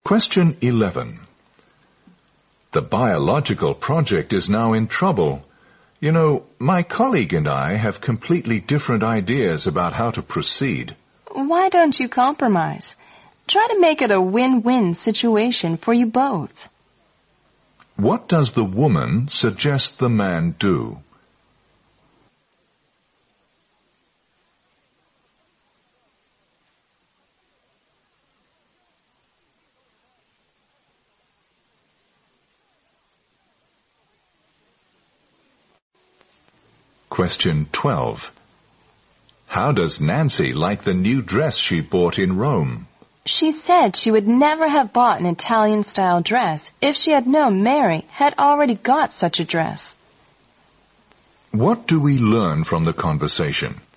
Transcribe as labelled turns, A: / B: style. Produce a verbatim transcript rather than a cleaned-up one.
A: Question eleven. The biological project is now in trouble. You know, my colleague and I have completely different ideas about how to proceed.
B: Why don't you compromise? Try to make it a win-win situation for you both.
A: What does the woman suggest the man do? Question twelve. How does Nancy like the new dress she bought in Rome?
B: She said she would never have bought an Italian-style dress if she had known Mary had already got such a dress.
A: What do we learn from the conversation?